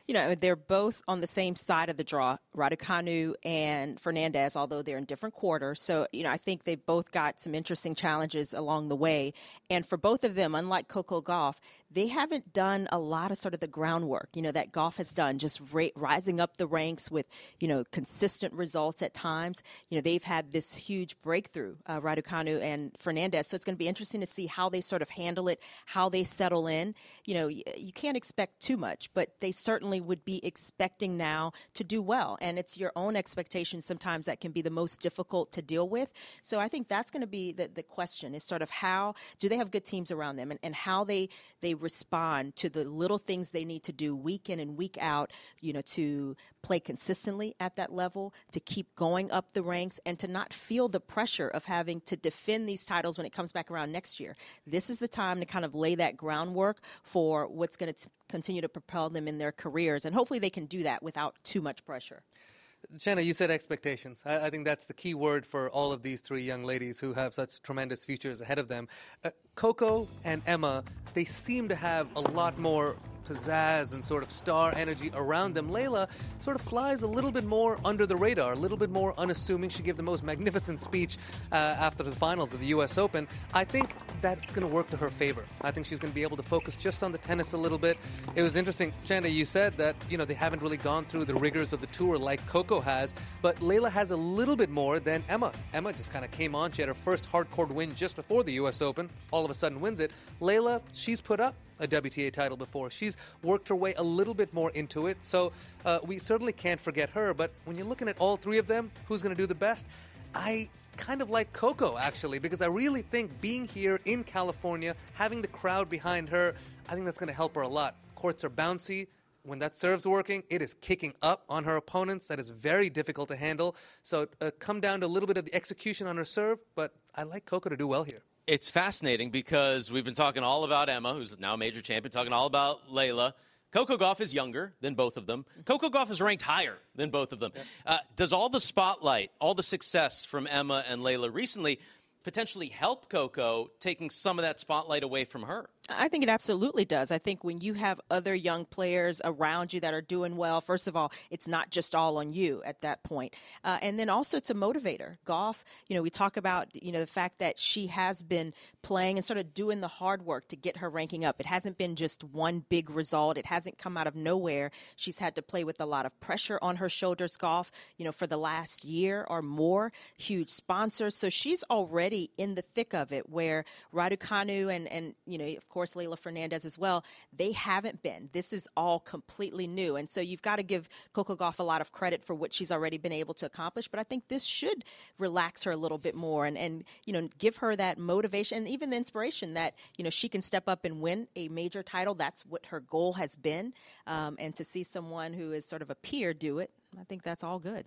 S3: You know, they're both on the same side of the draw, Raducanu and Fernandez, although they're in different quarters. So, you know, I think they've both got some interesting challenges along the way. And for both of them, unlike Coco Gauff, they haven't done a lot of sort of the groundwork, you know, that Gauff has done, just rising up the ranks with, you know, consistent results at times. You know, they've had this huge breakthrough, Raducanu and Fernandez. So it's going to be interesting to see how they sort of handle it, how they settle in. You know, you can't expect too much, but they certainly would be expecting now to do well. And it's your own expectations sometimes that can be the most difficult to deal with. So I think that's going to be the question, is sort of how do they have good teams around them, and how they respond to the little things they need to do week in and week out, you know, to play consistently at that level, to keep going up the ranks, and to not feel the pressure of having to defend these titles when it comes back around next year. This is the time to kind of lay that groundwork for what's going to continue to propel them in their careers. And hopefully they can do that without too much pressure.
S4: Jenna, you said expectations. I think that's the key word for all of these three young ladies who have such tremendous futures ahead of them. Coco and Emma, they seem to have a lot more pizzazz and sort of star energy around them. Leylah sort of flies a little bit more under the radar, a little bit more unassuming. She gave the most magnificent speech after the finals of the U.S. Open. I think that's going to work to her favor. I think she's going to be able to focus just on the tennis a little bit. It was interesting, Chanda, you said that, you know, they haven't really gone through the rigors of the tour like Coco has, but Leylah has a little bit more than Emma. Emma just kind of came on. She had her first hardcourt win just before the U.S. Open. All of a sudden wins it. Leylah, she's put up a WTA title before. She's worked her way a little bit more into it, so we certainly can't forget her. But when you're looking at all three of them, who's going to do the best? I kind of like Coco, actually, because I really think being here in California, having the crowd behind her, I think that's going to help her a lot. Courts are bouncy. When that serve's working, it is kicking up on her opponents. That is very difficult to handle. So come down to a little bit of the execution on her serve, but I like Coco to do well here.
S2: It's fascinating because we've been talking all about Emma, who's now a major champion, talking all about Leylah. Coco Gauff is younger than both of them. Coco Gauff is ranked higher than both of them. Does all the spotlight, all the success from Emma and Leylah recently potentially help Coco, taking some of that spotlight away from her?
S3: I think it absolutely does. I think when you have other young players around you that are doing well, first of all, it's not just all on you at that point. And then also it's a motivator. Gauff, you know, we talk about, you know, the fact that she has been playing and sort of doing the hard work to get her ranking up. It hasn't been just one big result. It hasn't come out of nowhere. She's had to play with a lot of pressure on her shoulders, Gauff, you know, for the last year or more, huge sponsors. So she's already in the thick of it, where Raducanu and you know, of course, Leylah Fernandez as well, they haven't been. This is all completely new. And so you've got to give Coco Gauff a lot of credit for what she's already been able to accomplish. But I think this should relax her a little bit more and you know, give her that motivation and even the inspiration that, you know, she can step up and win a major title. That's what her goal has been. And to see someone who is sort of a peer do it, I think that's all good.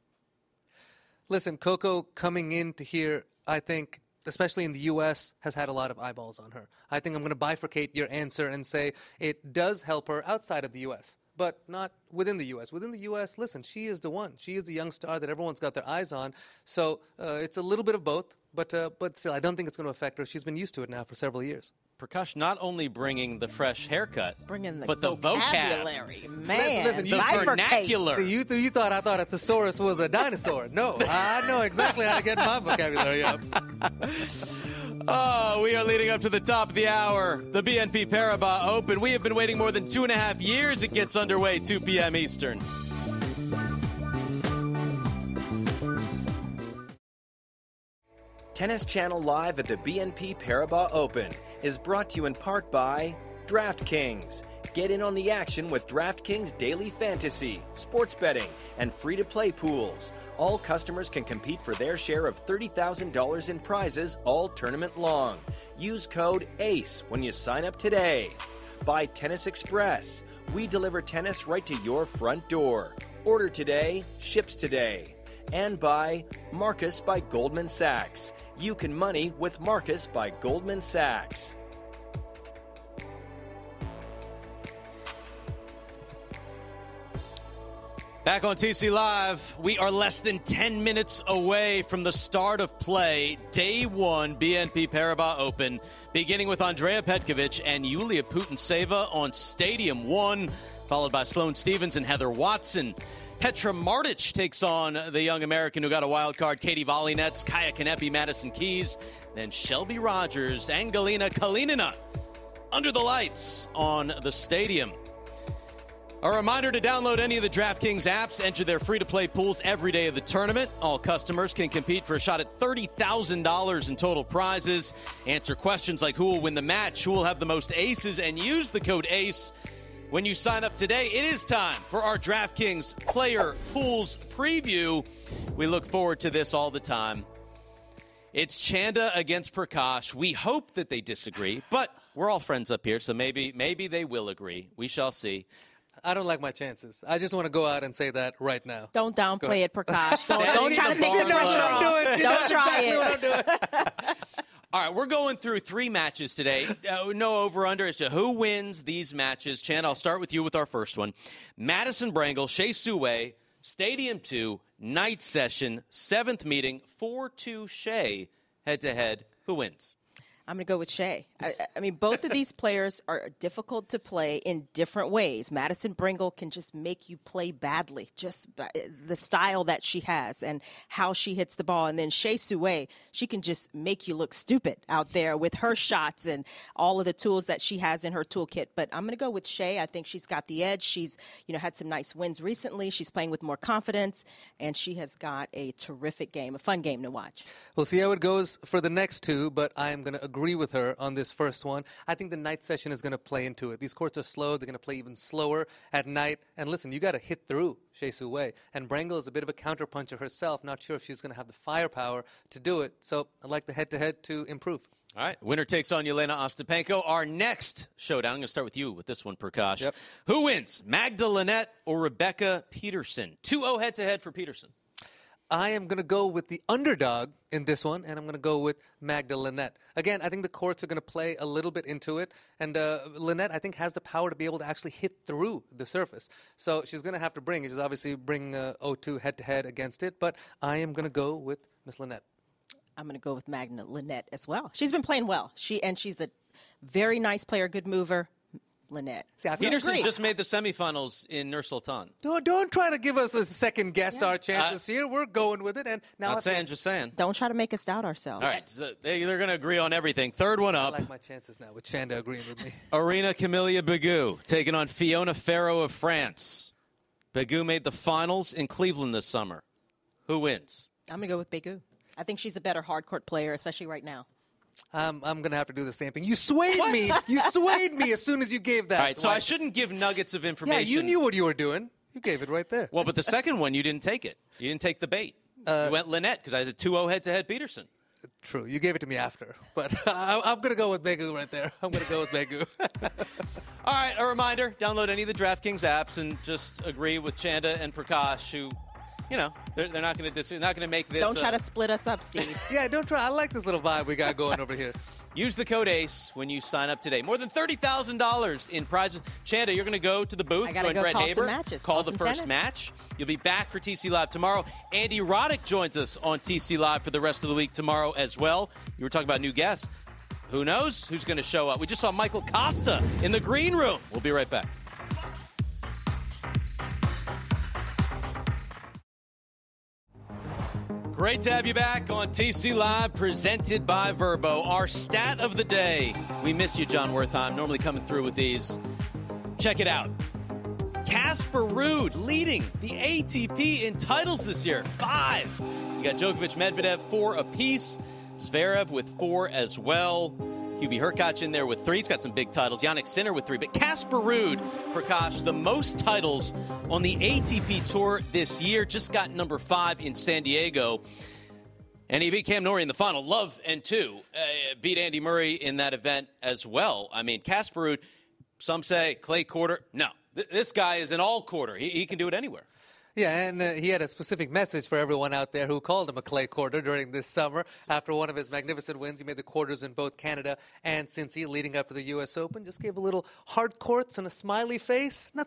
S4: Listen, Coco coming into here, I think, especially in the U.S., has had a lot of eyeballs on her. I think I'm going to bifurcate your answer and say it does help her outside of the U.S., but not within the U.S. Within the U.S., listen, she is the one. She is the young star that everyone's got their eyes on. So it's a little bit of both, but still, I don't think it's going to affect her. She's been used to it now for several years.
S2: Prakash not only bringing the fresh haircut,
S3: bringing
S2: but the
S3: vocabulary.
S2: vocab.
S3: Man,
S4: listen,
S2: the vernacular.
S4: You thought I thought a thesaurus was a dinosaur. No, I know exactly how to get my vocabulary up.
S2: Oh, we are leading up to the top of the hour. The BNP Paribas Open. We have been waiting more than 2.5 years. It gets underway 2 p.m. Eastern.
S6: Tennis Channel Live at the BNP Paribas Open is brought to you in part by DraftKings. Get in on the action with DraftKings Daily Fantasy, sports betting, and free-to-play pools. All customers can compete for their share of $30,000 in prizes all tournament long. Use code ACE when you sign up today. By Tennis Express. We deliver tennis right to your front door. Order today, ships today. And by Marcus by Goldman Sachs. You can money with Marcus by Goldman Sachs.
S2: Back on TC Live, we are less than 10 minutes away from the start of play. Day one, BNP Paribas Open, beginning with Andrea Petkovic and Yulia Putintseva on Stadium 1. followed by Sloane Stephens and Heather Watson. Petra Martic takes on the young American who got a wild card, Katie Volynets, Kaya Kanepi, Madison Keys, then Shelby Rogers and Galina Kalinina under the lights on the stadium. A reminder to download any of the DraftKings apps. Enter their free-to-play pools every day of the tournament. All customers can compete for a shot at $30,000 in total prizes. Answer questions like who will win the match, who will have the most aces, and use the code ACE when you sign up today. It is time for our DraftKings Player Pools Preview. We look forward to this all the time. It's Chanda against Prakash. We hope that they disagree, but we're all friends up here, so maybe they will agree. We shall see.
S4: I don't like my chances. I just want to go out and say that right now.
S3: Don't downplay it, Prakash. Don't try to take the pressure off. Don't try it.
S2: All right, we're going through 3 matches today. No over-under as to who wins these matches. Chan, I'll start with you with our first one. Madison Brangle, Shea Sue, Stadium 2, night session, 7th meeting, 4-2 Shea, head-to-head. Who wins?
S3: I'm going to go with Shea. I mean, both of these players are difficult to play in different ways. Madison Brangle can just make you play badly, just the style that she has and how she hits the ball. And then Shea Sue, she can just make you look stupid out there with her shots and all of the tools that she has in her toolkit. But I'm going to go with Shea. I think she's got the edge. She's, had some nice wins recently. She's playing with more confidence, and she has got a terrific game, a fun game to watch.
S4: We'll see how it goes for the next 2, but I am going to agree with her on this first one. I think the night session is going to play into it. These courts are slow. They're going to play even slower at night. And listen, you got to hit through Shea Sue. And Brangle is a bit of a counterpuncher herself. Not sure if she's going to have the firepower to do it. So I like the head-to-head to improve.
S2: All right. Winner takes on Yelena Ostapenko. Our next showdown, I'm going to start with you with this one, Prakash.
S4: Yep.
S2: Who wins, Magda Linette or Rebecca Peterson? 2-0 head-to-head for Peterson.
S4: I am going to go with the underdog in this one, and I'm going to go with Magda Linette. Again, I think the courts are going to play a little bit into it, and Linette, I think, has the power to be able to actually hit through the surface. So she's going to have to bring 0-2 head-to-head against it, but I am going to go with Miss Linette.
S3: I'm going to go with Magda Linette as well. She's been playing well. She's a very nice player, good mover. Linette.
S2: Peterson just made the semifinals in Nur Sultan.
S4: Don't try to give us a second guess our chances here. We're going with it. And now
S2: just saying.
S3: Don't try to make us doubt ourselves.
S2: All right, so they're going to agree on everything. Third one up.
S4: I like my chances now with Chanda agreeing with me.
S2: Arena Camelia Begu taking on Fiona Ferro of France. Begu made the finals in Cleveland this summer. Who wins?
S3: I'm going to go with Begu. I think she's a better hard court player, especially right now.
S4: I'm going to have to do the same thing. You swayed me. You swayed me as soon as you gave that.
S2: All right, so I shouldn't give nuggets of information.
S4: Yeah, you knew what you were doing. You gave it right there.
S2: Well, but the second one, you didn't take it. You didn't take the bait. You went Linette because I had a 2-0 head-to-head Peterson.
S4: True. You gave it to me after. But I'm going to go with Begu right there. I'm going to go with Begu.
S2: All right, a reminder, download any of the DraftKings apps and just agree with Chanda and Prakash who... they're not going to make this.
S3: Don't try to split us up, Steve.
S4: Yeah, don't try. I like this little vibe we got going over here.
S2: Use the code ACE when you sign up today. More than $30,000 in prizes. Chanda, you're going to go to the booth.
S3: I got to go
S2: Brett
S3: call
S2: Haber,
S3: some matches.
S2: Call the first
S3: tennis.
S2: match. You'll be back for TC Live tomorrow. Andy Roddick joins us on TC Live for the rest of the week tomorrow as well. You were talking about new guests. Who knows who's going to show up? We just saw Michael Costa in the green room. We'll be right back. Great to have you back on TC Live, presented by Vrbo. Our stat of the day. We miss you, John Wertheim, normally coming through with these. Check it out. Casper Ruud leading the ATP in titles this year. 5. You got Djokovic, Medvedev, 4 apiece. Zverev with 4 as well. Hubie Hurkacz in there with 3. He's got some big titles. Jannik Sinner with 3. But Casper Ruud, Prakash, the most titles on the ATP Tour this year. Just got number 5 in San Diego. And he beat Cam Norrie in the final. Love and 2 beat Andy Murray in that event as well. I mean, Casper Ruud, some say clay quarter. No, this guy is an all quarter. He can do it anywhere.
S4: Yeah, and he had a specific message for everyone out there who called him a clay quarter during this summer. After one of his magnificent wins, he made the quarters in both Canada and Cincy leading up to the U.S. Open. Just gave a little hard courts and a smiley face. Nothing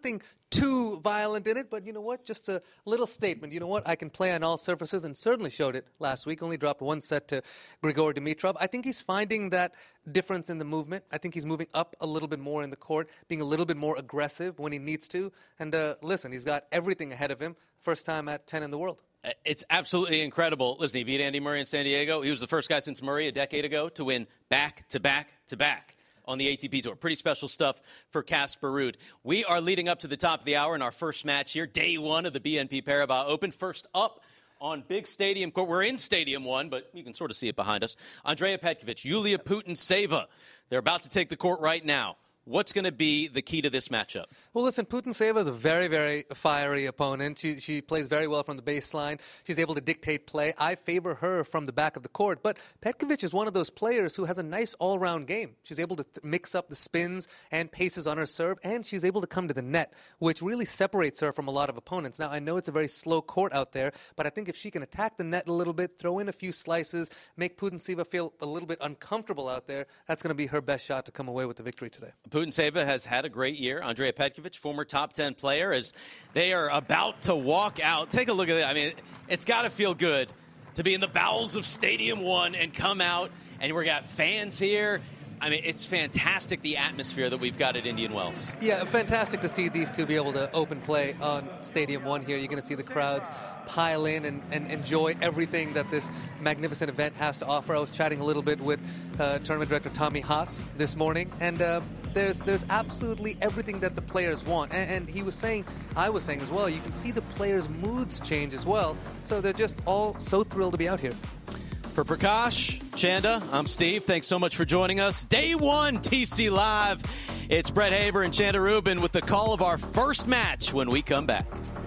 S4: too violent in it, but you know what? Just a little statement. You know what? I can play on all surfaces, and certainly showed it last week. Only dropped one set to Grigor Dimitrov. I think he's finding that difference in the movement. I think he's moving up a little bit more in the court, being a little bit more aggressive when he needs to. And listen, he's got everything ahead of him. First time at 10 in the world.
S2: It's absolutely incredible. Listen, he beat Andy Murray in San Diego. He was the first guy since Murray a decade ago to win back-to-back-to-back on the ATP Tour. Pretty special stuff for Casper Ruud. We are leading up to the top of the hour in our first match here, day one of the BNP Paribas Open. First up on big stadium court. We're in Stadium 1, but you can sort of see it behind us. Andrea Petkovic, Yulia Putintseva. They're about to take the court right now. What's going to be the key to this matchup?
S4: Well, listen, Putintseva is a very, very fiery opponent. She plays very well from the baseline. She's able to dictate play. I favor her from the back of the court. But Petkovic is one of those players who has a nice all-round game. She's able to mix up the spins and paces on her serve, and she's able to come to the net, which really separates her from a lot of opponents. Now, I know it's a very slow court out there, but I think if she can attack the net a little bit, throw in a few slices, make Putintseva feel a little bit uncomfortable out there, that's going to be her best shot to come away with the victory today.
S2: Putintseva has had a great year. Andrea Petkovic, former top 10 player, as they are about to walk out. Take a look at it. I mean, it's got to feel good to be in the bowels of Stadium 1 and come out, and we've got fans here. I mean, it's fantastic, the atmosphere that we've got at Indian Wells.
S4: Yeah, fantastic to see these two be able to open play on Stadium 1 here. You're going to see the crowds pile in and enjoy everything that this magnificent event has to offer. I was chatting a little bit with tournament director Tommy Haas this morning, and there's absolutely everything that the players want. And he was saying, I was saying as well, you can see the players' moods change as well. So they're just all so thrilled to be out here.
S2: For Prakash, Chanda, I'm Steve. Thanks so much for joining us. Day one, TC Live. It's Brett Haber and Chanda Rubin with the call of our first match when we come back.